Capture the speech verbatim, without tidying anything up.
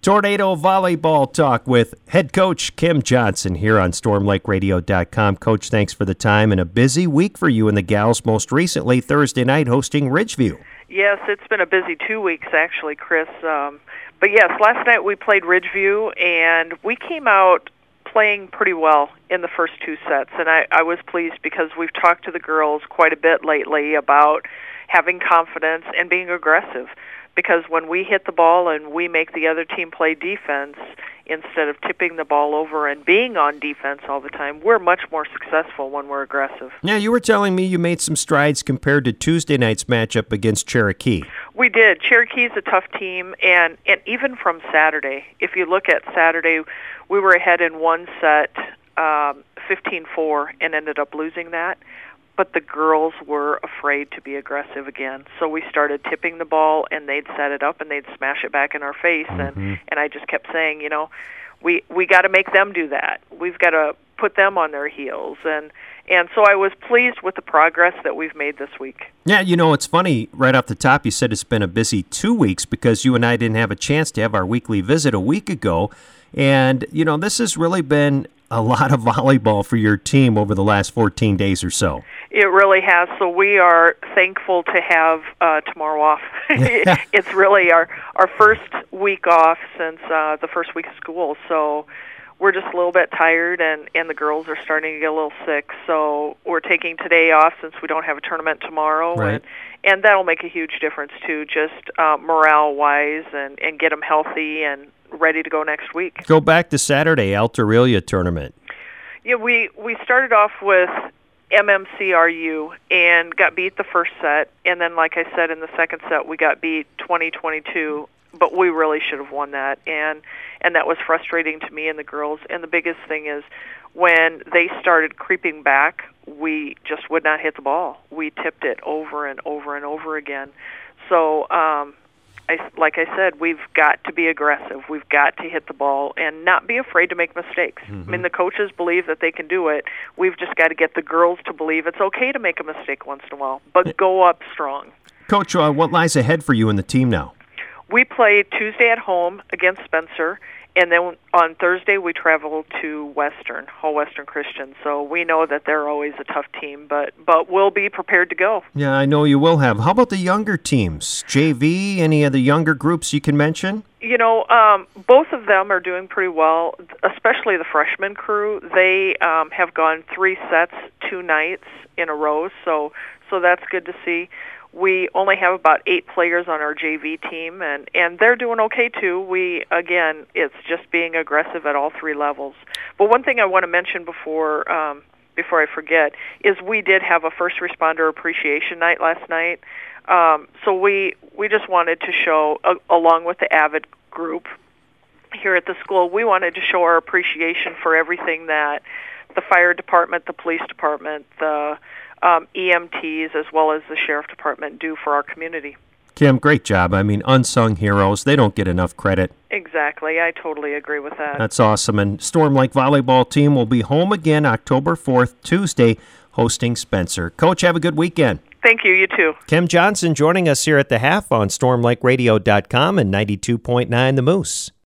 Tornado Volleyball Talk with head coach Kim Johnson here on storm lake radio dot com. Coach, thanks for the time and a busy week for you and the gals, most recently Thursday night hosting Ridgeview. Yes, it's been a busy two weeks actually, Chris. Um, but yes, last night we played Ridgeview, and we came out playing pretty well in the first two sets, and I, I was pleased because we've talked to the girls quite a bit lately about having confidence and being aggressive, because when we hit the ball and we make the other team play defense instead of tipping the ball over and being on defense all the time, we're much more successful when we're aggressive. Now, you were telling me you made some strides compared to Tuesday night's matchup against Cherokee. We did. Cherokee's a tough team, and, and even from Saturday, if you look at Saturday, we were ahead in one set, um, fifteen four, and ended up losing that. But the girls were afraid to be aggressive again. So we started tipping the ball, and they'd set it up, and they'd smash it back in our face. Mm-hmm. And, and I just kept saying, you know, we we got to make them do that. We've got to put them on their heels. And, and so I was pleased with the progress that we've made this week. Yeah, you know, it's funny, right off the top, you said it's been a busy two weeks because you and I didn't have a chance to have our weekly visit a week ago. And, you know, this has really been a lot of volleyball for your team over the last fourteen days or so. It really has. So we are thankful to have uh, tomorrow off. It's really our, our first week off since uh, the first week of school. So we're just a little bit tired, and, and the girls are starting to get a little sick. So we're taking today off since we don't have a tournament tomorrow. Right. And, and that'll make a huge difference, too, just uh, morale-wise, and, and get them healthy and ready to go next week. Go back to Saturday, Altarelia tournament. Yeah, we, we started off with M M C R U and got beat the first set, and then, like I said, in the second set we got beat twenty twenty-two, but we really should have won that, and and that was frustrating to me and the girls. And the biggest thing is when they started creeping back, we just would not hit the ball. We tipped it over and over and over again. So um I, like I said, we've got to be aggressive. We've got to hit the ball and not be afraid to make mistakes. Mm-hmm. I mean, the coaches believe that they can do it. We've just got to get the girls to believe it's okay to make a mistake once in a while, but go up strong. Coach, uh, what lies ahead for you and the team now? We play Tuesday at home against Spencer, and then on Thursday we travel to Western, Hull Western Christian. So we know that they're always a tough team, but but we'll be prepared to go. Yeah, I know you will have. How about the younger teams? J V, any of the younger groups you can mention? You know, um, both of them are doing pretty well, especially the freshman crew. They um, have gone three sets, two nights in a row, so so that's good to see. We only have about eight players on our J V team, and, and they're doing okay, too. We, again, it's just being aggressive at all three levels. But one thing I want to mention before um, before I forget is we did have a first responder appreciation night last night. Um, so we, we just wanted to show, uh, along with the AVID group here at the school, we wanted to show our appreciation for everything that the fire department, the police department, the Um, E M Ts, as well as the sheriff department, do for our community. Kim, great job. I mean, unsung heroes. They don't get enough credit. Exactly. I totally agree with that. That's awesome. And Storm Lake volleyball team will be home again October fourth, Tuesday, hosting Spencer. Coach, have a good weekend. Thank you. You too. Kim Johnson joining us here at the half on storm lake radio dot com and ninety-two point nine The Moose.